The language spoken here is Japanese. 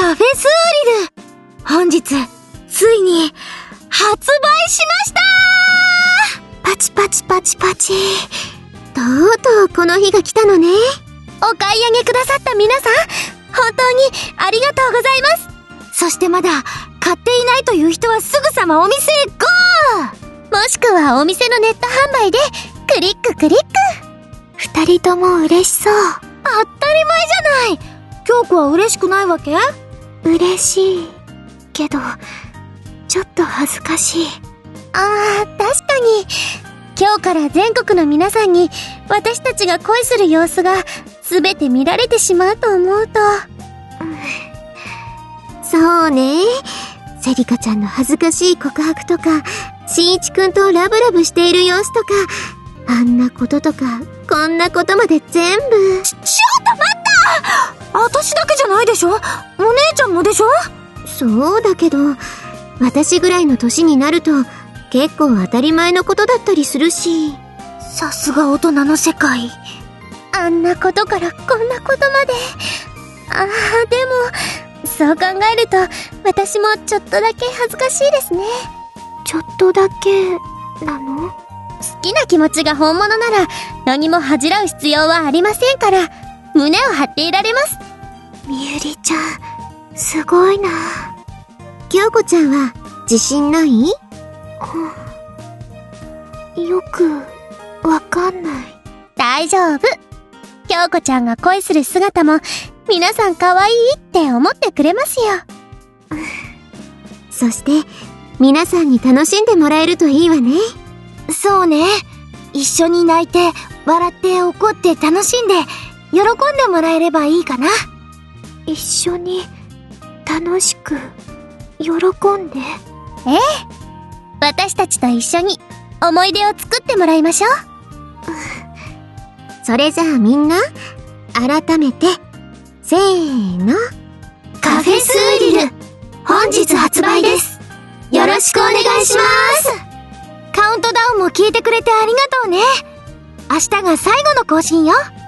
カフェスーリル、本日ついに発売しましたー。パチパチパチパチ。とうとうこの日が来たのね。お買い上げくださった皆さん、本当にありがとうございます。そしてまだ買っていないという人はすぐさまお店へゴー。もしくはお店のネット販売でクリッククリック。二人とも嬉しそう。当たり前じゃない。京子は嬉しくないわけ？嬉しいけどちょっと恥ずかしい。あー、確かに今日から全国の皆さんに私たちが恋する様子が全て見られてしまうと思うと、そうね。セリカちゃんの恥ずかしい告白とか、しんいちくんとラブラブしている様子とか、あんなこととかこんなことまで全部。ちょっと待った！私だけじゃないでしょ？お姉ちゃんもでしょ？そうだけど、私ぐらいの年になると結構当たり前のことだったりするし。さすが大人の世界。あんなことからこんなことまで。でもそう考えると私もちょっとだけ恥ずかしいですね。ちょっとだけなの？好きな気持ちが本物なら何も恥じらう必要はありませんから、胸を張っていられます。みゆりちゃん、すごいな。京子ちゃんは自信ない？よくわかんない。大丈夫。京子ちゃんが恋する姿も皆さん可愛いって思ってくれますよ。そして皆さんに楽しんでもらえるといいわね。そうね。一緒に泣いて笑って怒って楽しんで喜んでもらえればいいかな。一緒に楽しく喜んで。ええ、私たちと一緒に思い出を作ってもらいましょう。それじゃあみんな改めてせーの。カフェスーリル、本日発売です。よろしくお願いします。カウントダウンも聞いてくれてありがとうね。明日が最後の更新よ。